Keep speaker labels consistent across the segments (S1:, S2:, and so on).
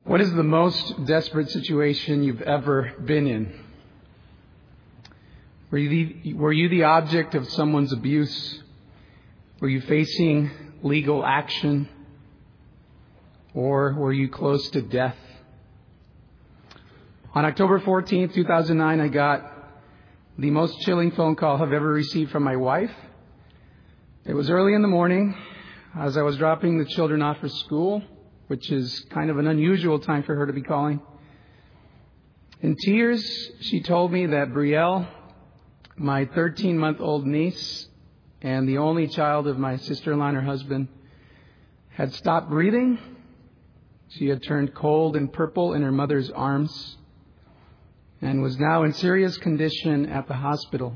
S1: What is the most desperate situation you've ever been in? Were you the object of someone's abuse? Were you facing legal action? Or were you close to death? On October 14th, 2009, I got the most chilling phone call I've ever received from my wife. It was early in the morning as I was dropping the children off for school, which is kind of an unusual time for her to be calling. In tears, she told me that Brielle, my 13-month-old niece and the only child of my sister-in-law and her husband, had stopped breathing. She had turned cold and purple in her mother's arms and was now in serious condition at the hospital.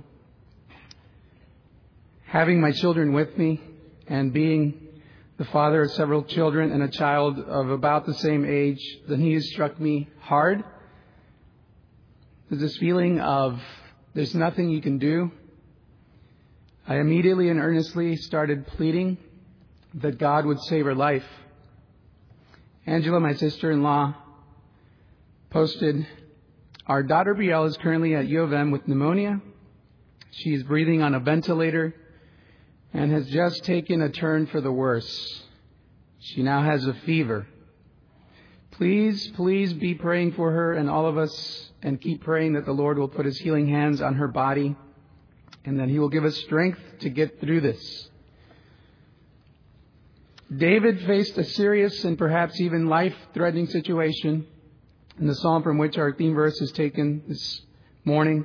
S1: Having my children with me and being the father of several children and a child of about the same age, the news struck me hard. There's this feeling of there's nothing you can do. I immediately and earnestly started pleading that God would save her life. Angela, my sister-in-law, posted, "Our daughter Brielle is currently at U of M with pneumonia. She is breathing on a ventilator and has just taken a turn for the worse. She now has a fever. Please be praying for her and all of us, and keep praying that the Lord will put His healing hands on her body and that He will give us strength to get through this." David faced a serious and perhaps even life-threatening situation in the psalm from which our theme verse is taken this morning.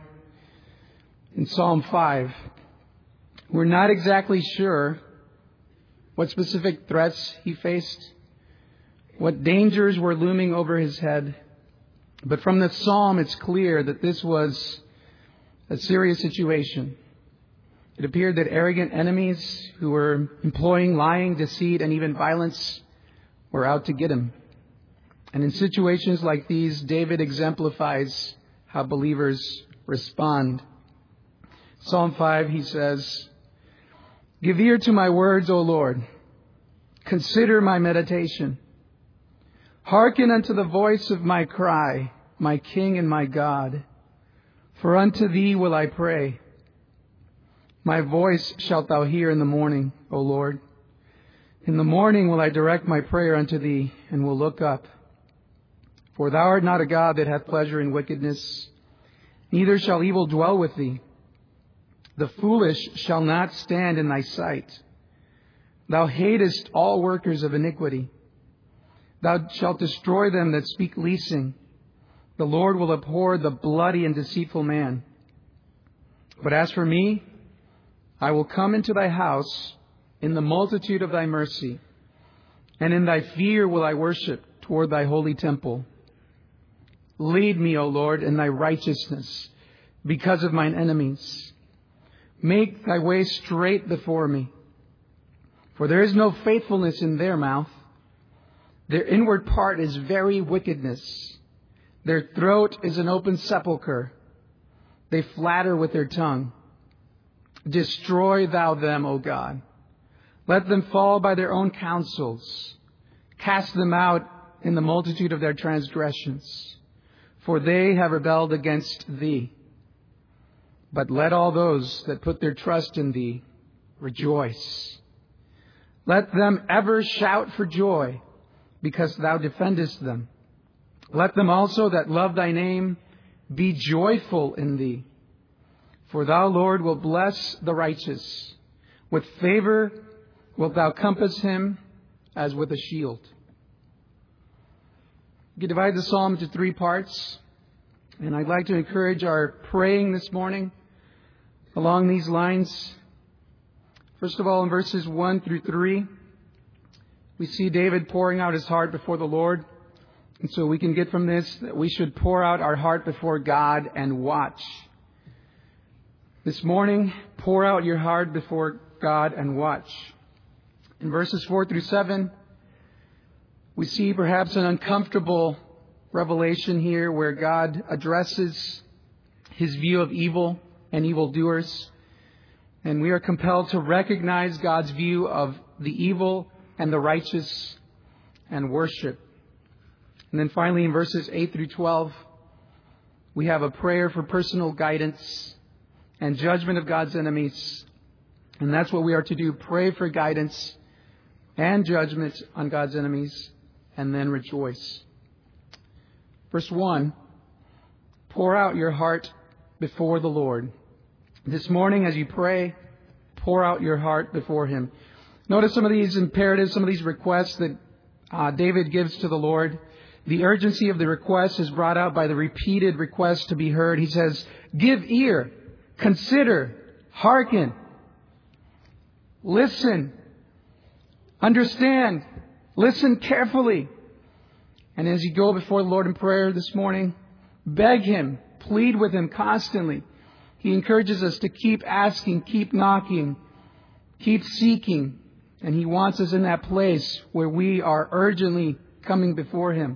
S1: In Psalm 5, we're not exactly sure what specific threats he faced, what dangers were looming over his head. But from the psalm, it's clear that this was a serious situation. It appeared that arrogant enemies who were employing lying, deceit, and even violence were out to get him. And in situations like these, David exemplifies how believers respond. Psalm 5, he says, "Give ear to my words, O Lord. Consider my meditation. Hearken unto the voice of my cry, my King and my God. For unto Thee will I pray. My voice shalt Thou hear in the morning, O Lord. In the morning will I direct my prayer unto Thee, and will look up. For Thou art not a God that hath pleasure in wickedness, neither shall evil dwell with Thee. The foolish shall not stand in Thy sight. Thou hatest all workers of iniquity. Thou shalt destroy them that speak leasing. The Lord will abhor the bloody and deceitful man. But as for me, I will come into Thy house in the multitude of Thy mercy, and in Thy fear will I worship toward Thy holy temple. Lead me, O Lord, in Thy righteousness because of mine enemies. Make Thy way straight before me. For there is no faithfulness in their mouth. Their inward part is very wickedness. Their throat is an open sepulchre. They flatter with their tongue. Destroy Thou them, O God. Let them fall by their own counsels. Cast them out in the multitude of their transgressions. For they have rebelled against Thee. But let all those that put their trust in Thee rejoice. Let them ever shout for joy, because Thou defendest them. Let them also that love Thy name be joyful in Thee. For Thou, Lord, wilt bless the righteous. With favor wilt Thou compass him as with a shield." You can divide the psalm into 3 parts. And I'd like to encourage our praying this morning along these lines. First of all, in verses 1 through 3, we see David pouring out his heart before the Lord. And so we can get from this that we should pour out our heart before God and watch. This morning, pour out your heart before God and watch. In verses 4 through 7, we see perhaps an uncomfortable revelation here where God addresses His view of evil and evildoers. And we are compelled to recognize God's view of the evil and the righteous and worship. And then finally in verses 8 through 12, we have a prayer for personal guidance and judgment of God's enemies. And that's what we are to do. Pray for guidance and judgment on God's enemies, and then rejoice. Verse 1, pour out your heart before the Lord. This morning as you pray, pour out your heart before Him. Notice some of these imperatives, some of these requests that David gives to the Lord. The urgency of the request is brought out by the repeated request to be heard. He says, give ear, consider, hearken, listen, understand, listen carefully. And as you go before the Lord in prayer this morning, beg Him, plead with Him constantly. He encourages us to keep asking, keep knocking, keep seeking. And He wants us in that place where we are urgently coming before Him.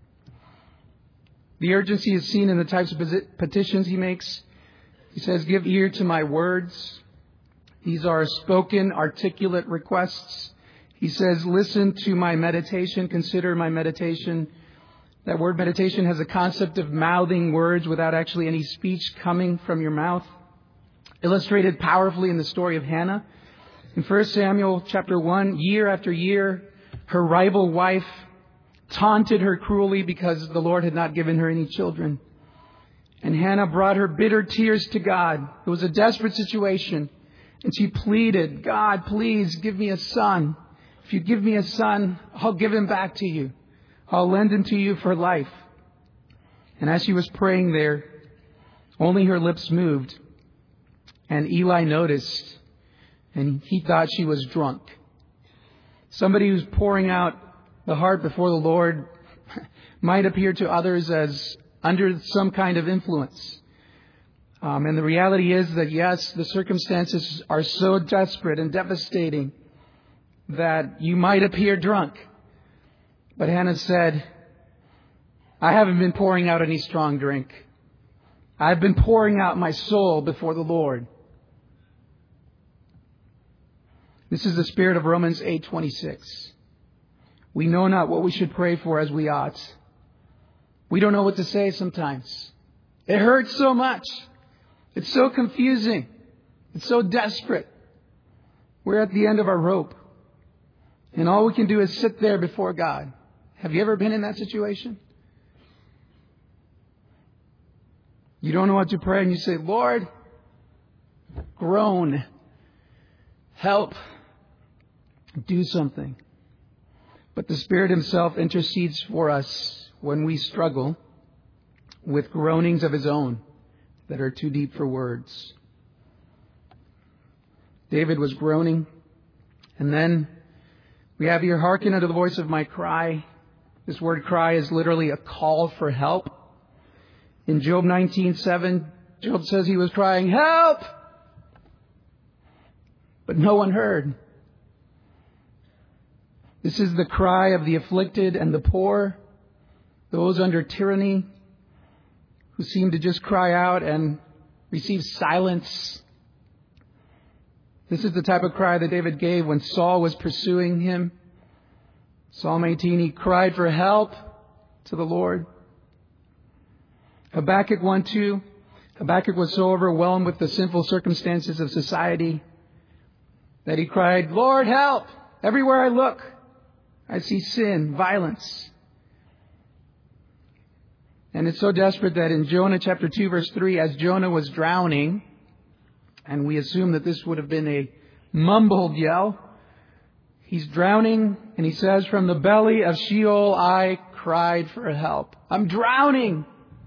S1: The urgency is seen in the types of petitions He makes. He says, give ear to my words. These are spoken, articulate requests. He says, listen to my meditation, consider my meditation. That word meditation has a concept of mouthing words without actually any speech coming from your mouth. Illustrated powerfully in the story of Hannah. In 1 Samuel chapter 1, year after year, her rival wife taunted her cruelly because the Lord had not given her any children. And Hannah brought her bitter tears to God. It was a desperate situation. And she pleaded, God, please give me a son. If you give me a son, I'll give him back to you. I'll lend him to you for life. And as she was praying there, only her lips moved. And Eli noticed, and he thought she was drunk. Somebody who's pouring out the heart before the Lord might appear to others as under some kind of influence. And the reality is that, yes, the circumstances are so desperate and devastating that you might appear drunk. But Hannah said, I haven't been pouring out any strong drink. I've been pouring out my soul before the Lord. This is the spirit of Romans 8:26. We know not what we should pray for as we ought. We don't know what to say sometimes. It hurts so much. It's so confusing. It's so desperate. We're at the end of our rope. And all we can do is sit there before God. Have you ever been in that situation? You don't know what to pray and you say, Lord, groan, help, do something. But the Spirit Himself intercedes for us when we struggle with groanings of His own that are too deep for words. David was groaning. And then we have here, hearken unto the voice of my cry. This word cry is literally a call for help. In Job 19:7, Job says he was crying, help! But no one heard. This is the cry of the afflicted and the poor, those under tyranny, who seem to just cry out and receive silence. This is the type of cry that David gave when Saul was pursuing him. Psalm 18, he cried for help to the Lord. Habakkuk 1:2, Habakkuk was so overwhelmed with the sinful circumstances of society that he cried, Lord, help! Everywhere I look, I see sin, violence. And it's so desperate that in Jonah chapter 2, verse 3, as Jonah was drowning, and we assume that this would have been a mumbled yell, he's drowning, and he says, from the belly of Sheol I cried for help. I'm drowning.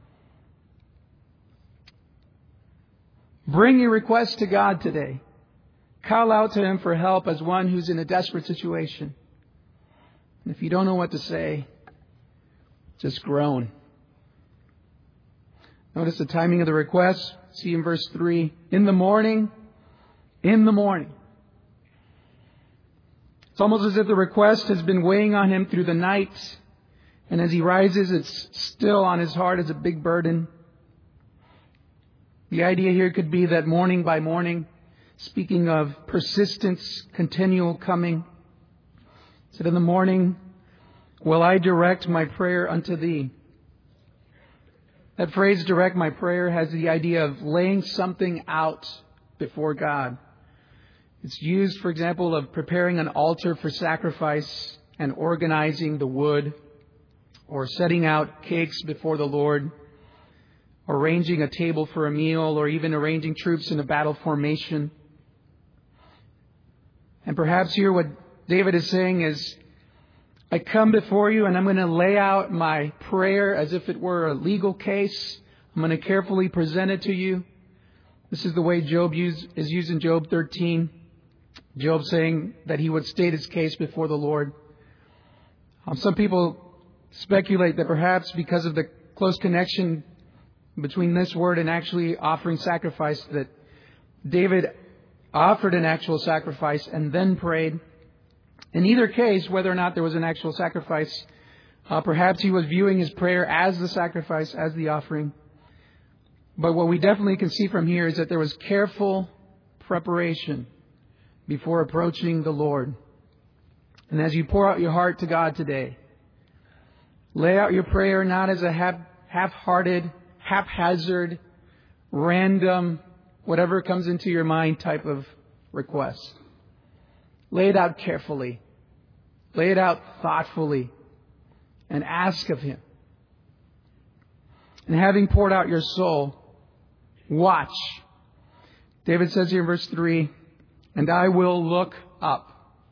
S1: Bring your request to God today. Call out to Him for help as one who's in a desperate situation. And if you don't know what to say, just groan. Notice the timing of the request. See in verse 3. In the morning. In the morning. It's almost as if the request has been weighing on him through the night. And as he rises, it's still on his heart as a big burden. The idea here could be that morning by morning, speaking of persistence, continual coming. Said in the morning, will I direct my prayer unto thee. That phrase, direct my prayer, has the idea of laying something out before God. It's used, for example, of preparing an altar for sacrifice and organizing the wood, or setting out cakes before the Lord, arranging a table for a meal, or even arranging troops in a battle formation. And perhaps here what David is saying is, I come before you and I'm going to lay out my prayer as if it were a legal case. I'm going to carefully present it to you. This is the way Job is used in Job 13. Job saying that he would state his case before the Lord. Some people speculate that perhaps because of the close connection between this word and actually offering sacrifice, that David offered an actual sacrifice and then prayed. In either case, whether or not there was an actual sacrifice, perhaps he was viewing his prayer as the sacrifice, as the offering. But what we definitely can see from here is that there was careful preparation before approaching the Lord. And as you pour out your heart to God today, lay out your prayer not as a half-hearted, haphazard, random, whatever comes into your mind type of request. Lay it out carefully. Lay it out thoughtfully. And ask of Him. And having poured out your soul, watch. David says here in verse 3, and I will look up.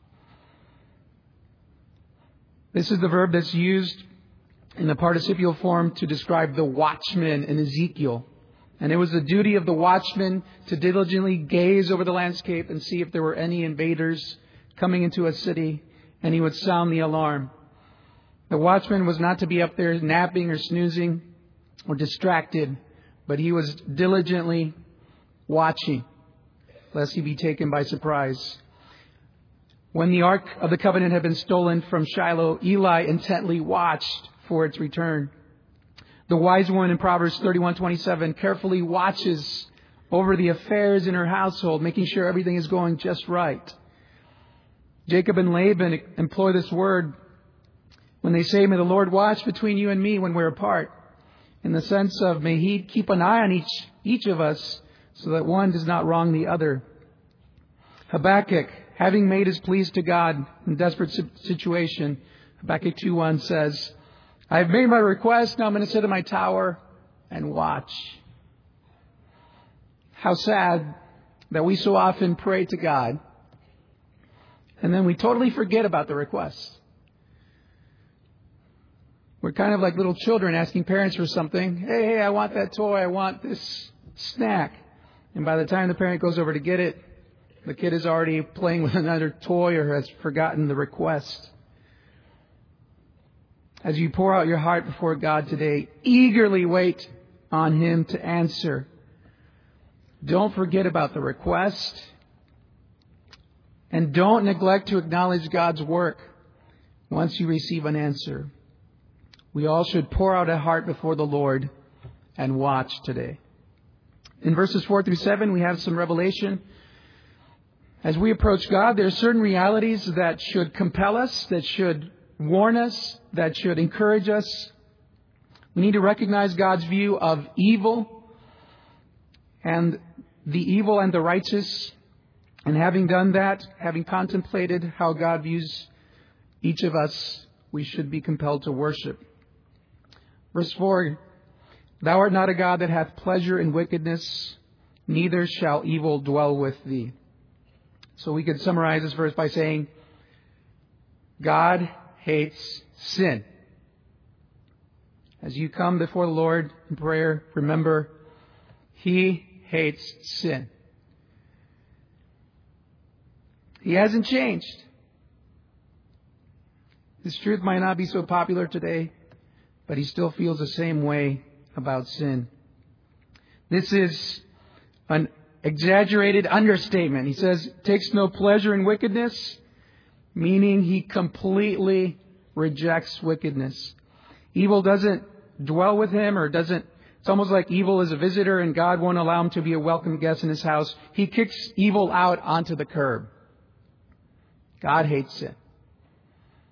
S1: This is the verb that's used in the participial form to describe the watchman in Ezekiel. And it was the duty of the watchman to diligently gaze over the landscape and see if there were any invaders coming into a city, and he would sound the alarm. The watchman was not to be up there napping or snoozing or distracted, but he was diligently watching, lest he be taken by surprise. When the Ark of the Covenant had been stolen from Shiloh, Eli intently watched for its return. The wise woman in Proverbs 31:27 carefully watches over the affairs in her household, making sure everything is going just right. Jacob and Laban employ this word when they say, may the Lord watch between you and me when we're apart. In the sense of, may He keep an eye on each of us so that one does not wrong the other. Habakkuk, having made his pleas to God in desperate situation, Habakkuk 2:1 says, I have made my request, now I'm going to sit in my tower and watch. How sad that we so often pray to God and then we totally forget about the request. We're kind of like little children asking parents for something. Hey, I want that toy. I want this snack. And by the time the parent goes over to get it, the kid is already playing with another toy or has forgotten the request. As you pour out your heart before God today, eagerly wait on Him to answer. Don't forget about the request. And don't neglect to acknowledge God's work once you receive an answer. We all should pour out a heart before the Lord and watch today. In verses 4-7, we have some revelation. As we approach God, there are certain realities that should compel us, that should warn us, that should encourage us. We need to recognize God's view of evil and the evil and the righteous. And having done that, having contemplated how God views each of us, we should be compelled to worship. Verse 4, Thou art not a God that hath pleasure in wickedness, neither shall evil dwell with thee. So we could summarize this verse by saying, God hates sin. As you come before the Lord in prayer, remember, He hates sin. He hasn't changed. This truth might not be so popular today, but He still feels the same way about sin. This is an exaggerated understatement. He says, takes no pleasure in wickedness, meaning He completely rejects wickedness. Evil doesn't dwell with Him it's almost like evil is a visitor and God won't allow him to be a welcome guest in His house. He kicks evil out onto the curb. God hates sin.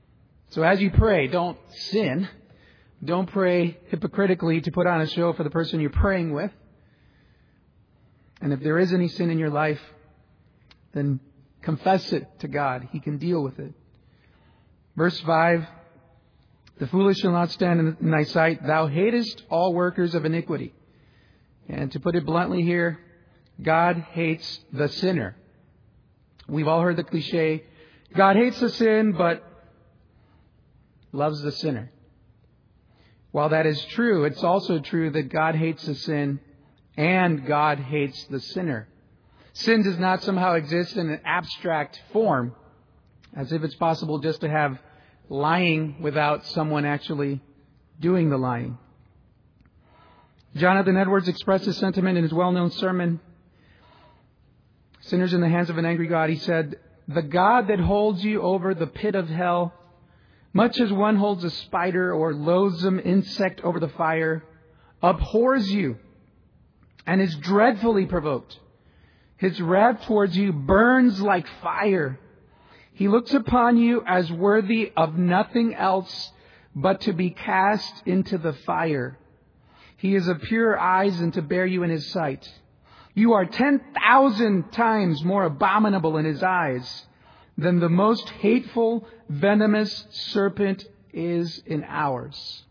S1: So as you pray, don't sin. Don't pray hypocritically to put on a show for the person you're praying with. And if there is any sin in your life, then confess it to God. He can deal with it. Verse 5, the foolish shall not stand in thy sight. Thou hatest all workers of iniquity. And to put it bluntly here, God hates the sinner. We've all heard the cliche, God hates the sin, but loves the sinner. While that is true, it's also true that God hates the sin and God hates the sinner. Sin does not somehow exist in an abstract form, as if it's possible just to have lying without someone actually doing the lying. Jonathan Edwards expressed this sentiment in his well-known sermon, Sinners in the Hands of an Angry God. He said, the God that holds you over the pit of hell, much as one holds a spider or loathsome insect over the fire, abhors you and is dreadfully provoked. His wrath towards you burns like fire. He looks upon you as worthy of nothing else but to be cast into the fire. He is of pure eyes and to bear you in his sight. You are 10,000 times more abominable in his eyes than the most hateful, venomous serpent is in ours.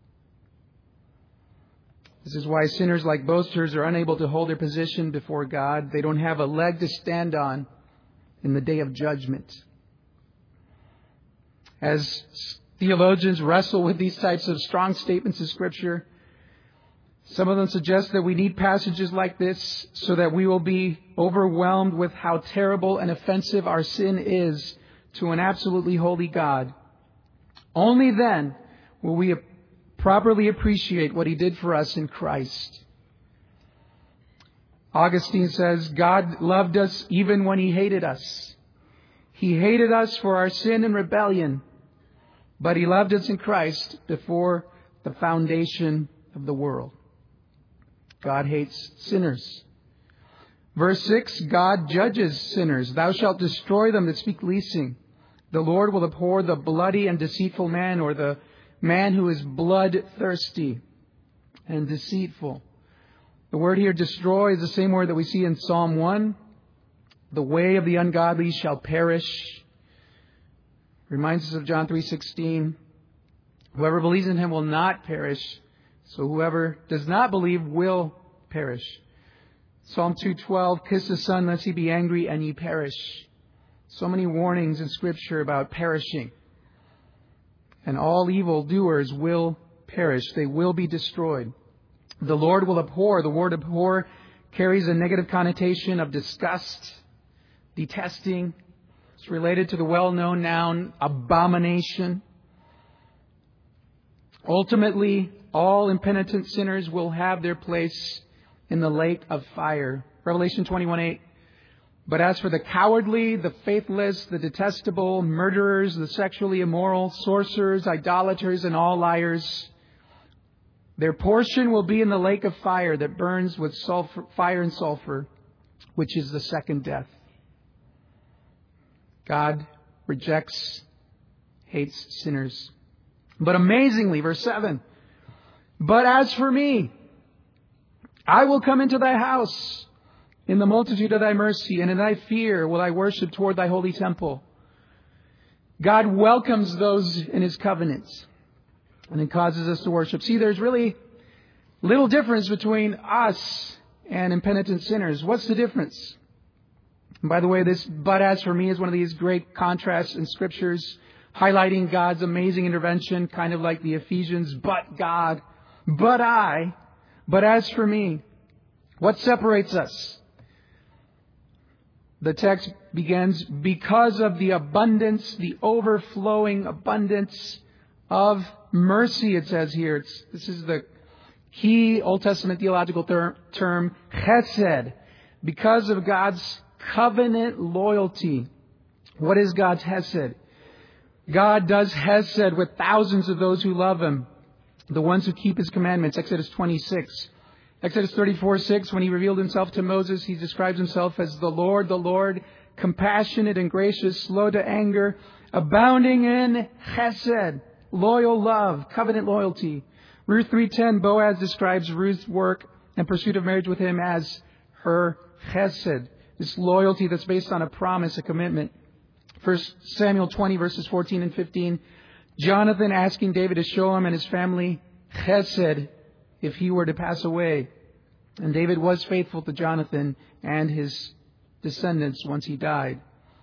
S1: This is why sinners like boasters are unable to hold their position before God. They don't have a leg to stand on in the day of judgment. As theologians wrestle with these types of strong statements of Scripture, some of them suggest that we need passages like this so that we will be overwhelmed with how terrible and offensive our sin is to an absolutely holy God. Only then will we properly appreciate what He did for us in Christ. Augustine says, God loved us even when He hated us. He hated us for our sin and rebellion, but He loved us in Christ before the foundation of the world. God hates sinners. Verse 6, God judges sinners. Thou shalt destroy them that speak leasing. The Lord will abhor the bloody and deceitful man, or the man who is bloodthirsty and deceitful. The word here, destroy, is the same word that we see in Psalm 1. The way of the ungodly shall perish. Reminds us of John 3:16. Whoever believes in Him will not perish. So whoever does not believe will perish. Psalm 2:12, kiss the Son lest He be angry and ye perish. So many warnings in Scripture about perishing. And all evildoers will perish. They will be destroyed. The Lord will abhor. The word abhor carries a negative connotation of disgust, detesting. It's related to the well-known noun abomination. Ultimately, all impenitent sinners will have their place in the lake of fire. Revelation 21:8. But as for the cowardly, the faithless, the detestable, murderers, the sexually immoral, sorcerers, idolaters, and all liars, their portion will be in the lake of fire that burns with fire and sulfur, which is the second death. God rejects, hates sinners. But amazingly, verse 7, but as for me, I will come into thy house in the multitude of thy mercy, and in thy fear will I worship toward thy holy temple. God welcomes those in His covenants, and it causes us to worship. See, there's really little difference between us and impenitent sinners. What's the difference? And by the way, this but as for me is one of these great contrasts in Scriptures, highlighting God's amazing intervention, kind of like the Ephesians, but God, but I, but as for me. What separates us? The text begins, because of the abundance, the overflowing abundance of mercy, it says here. This is the key Old Testament theological term, chesed. Because of God's covenant loyalty. What is God's hesed? God does hesed with thousands of those who love Him, the ones who keep His commandments. Exodus 26. Exodus 34:6, when He revealed Himself to Moses, He describes Himself as the Lord, compassionate and gracious, slow to anger, abounding in chesed, loyal love, covenant loyalty. Ruth 3:10, Boaz describes Ruth's work and pursuit of marriage with him as her chesed, this loyalty that's based on a promise, a commitment. 1 Samuel 20 verses 14 and 15, Jonathan asking David to show him and his family chesed if he were to pass away. And David was faithful to Jonathan and his descendants once he died.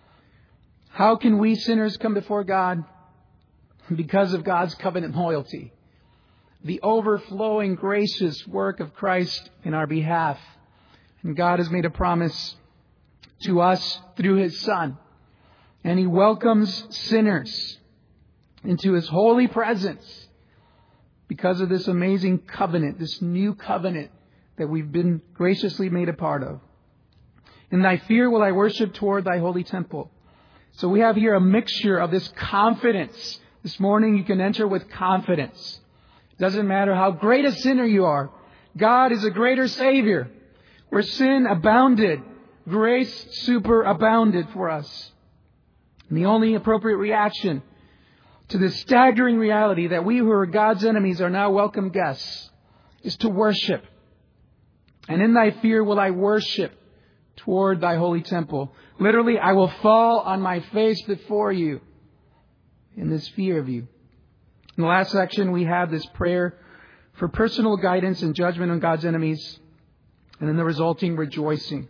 S1: How can we sinners come before God? Because of God's covenant loyalty. The overflowing gracious work of Christ in our behalf. And God has made a promise to us through His Son. And He welcomes sinners into His holy presence because of this amazing covenant, this new covenant that we've been graciously made a part of. In Thy fear will I worship toward Thy holy temple. So we have here a mixture of this confidence. This morning you can enter with confidence. It doesn't matter how great a sinner you are. God is a greater Savior. Where sin abounded, grace superabounded for us. And the only appropriate reaction to this staggering reality that we who are God's enemies are now welcome guests is to worship. And in Thy fear will I worship toward Thy holy temple. Literally, I will fall on my face before You in this fear of You. In the last section, we have this prayer for personal guidance and judgment on God's enemies, and then the resulting rejoicing.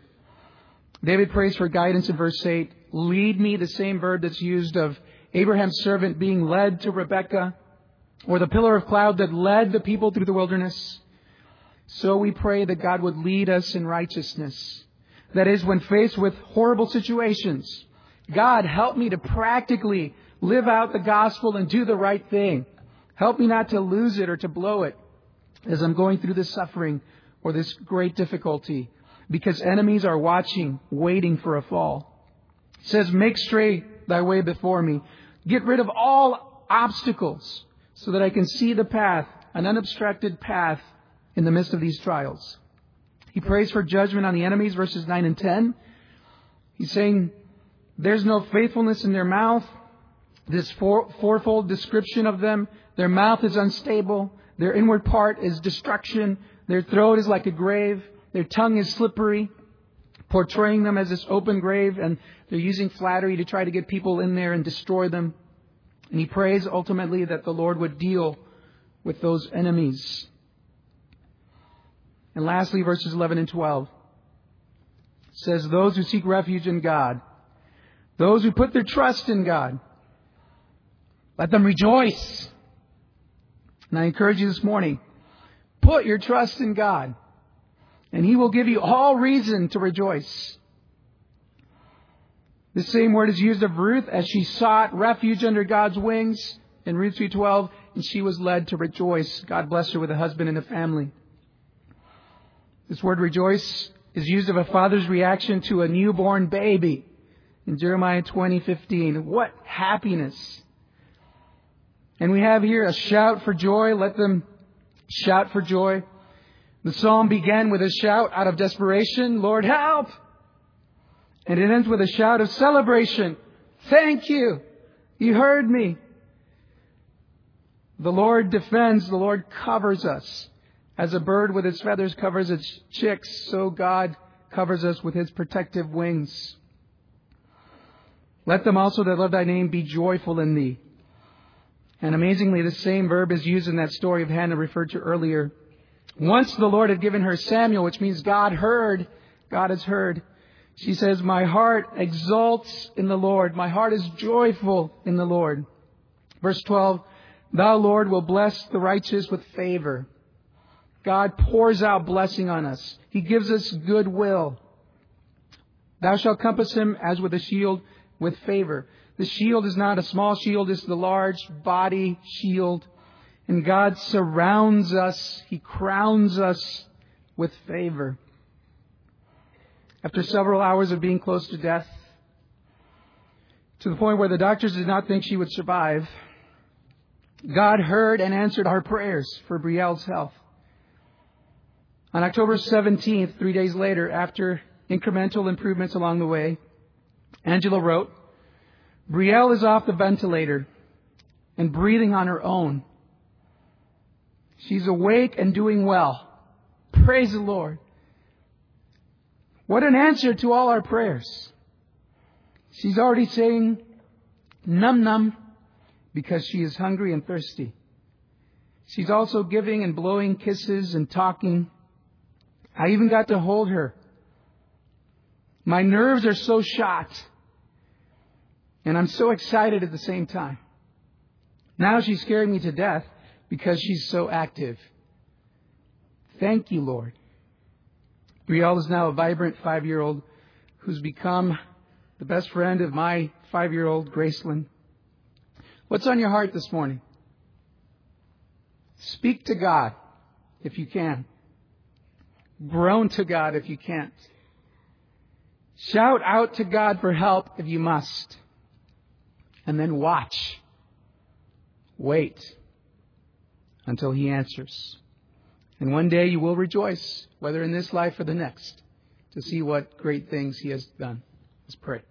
S1: David prays for guidance in verse 8. Lead me, the same verb that's used of Abraham's servant being led to Rebekah, or the pillar of cloud that led the people through the wilderness. So we pray that God would lead us in righteousness. That is, when faced with horrible situations, God, help me to practically live out the gospel and do the right thing. Help me not to lose it or to blow it as I'm going through this suffering or this great difficulty, because enemies are watching, waiting for a fall. It says, make straight Thy way before me. Get rid of all obstacles so that I can see the path, an unobstructed path in the midst of these trials. He prays for judgment on the enemies, verses 9 and 10. He's saying there's no faithfulness in their mouth. This fourfold description of them. Their mouth is unstable. Their inward part is destruction. Their throat is like a grave. Their tongue is slippery, portraying them as this open grave. And they're using flattery to try to get people in there and destroy them. And he prays ultimately that the Lord would deal with those enemies. And lastly, verses 11 and 12 says, those who seek refuge in God, those who put their trust in God, let them rejoice. And I encourage you this morning, put your trust in God, and He will give you all reason to rejoice. The same word is used of Ruth as she sought refuge under God's wings in Ruth 3:12, and she was led to rejoice. God blessed her with a husband and a family. This word rejoice is used of a father's reaction to a newborn baby in Jeremiah 20:15. What happiness! And we have here a shout for joy. Let them shout for joy. The psalm began with a shout out of desperation, Lord, help! And it ends with a shout of celebration. Thank You. You heard me. The Lord defends. The Lord covers us. As a bird with its feathers covers its chicks, so God covers us with His protective wings. Let them also that love Thy name be joyful in Thee. And amazingly, the same verb is used in that story of Hannah referred to earlier. Once the Lord had given her Samuel, which means God heard. God has heard. She says, my heart exults in the Lord. My heart is joyful in the Lord. Verse 12, Thou, Lord, will bless the righteous with favor. God pours out blessing on us. He gives us goodwill. Thou shalt compass him as with a shield with favor. The shield is not a small shield. It's the large body shield. And God surrounds us. He crowns us with favor. After several hours of being close to death, to the point where the doctors did not think she would survive, God heard and answered our prayers for Brielle's health. On October 17th, 3 days later, after incremental improvements along the way, Angela wrote, Brielle is off the ventilator and breathing on her own. She's awake and doing well. Praise the Lord. What an answer to all our prayers. She's already saying, num num, because she is hungry and thirsty. She's also giving and blowing kisses and talking. I even got to hold her. My nerves are so shot. And I'm so excited at the same time. Now she's scaring me to death because she's so active. Thank you, Lord. Brielle is now a vibrant 5-year-old who's become the best friend of my 5-year-old, Gracelyn. What's on your heart this morning? Speak to God if you can. Groan to God if you can't. Shout out to God for help if you must. And then watch. Wait until He answers. And one day you will rejoice, whether in this life or the next, to see what great things He has done. Let's pray.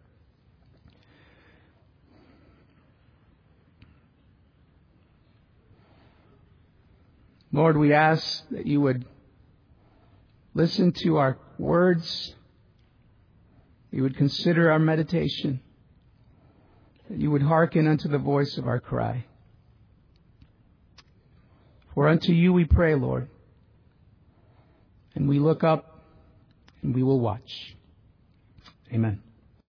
S1: Lord, we ask that you would listen to our words. You would consider our meditation. That you would hearken unto the voice of our cry. For unto you we pray, Lord. And we look up and we will watch. Amen.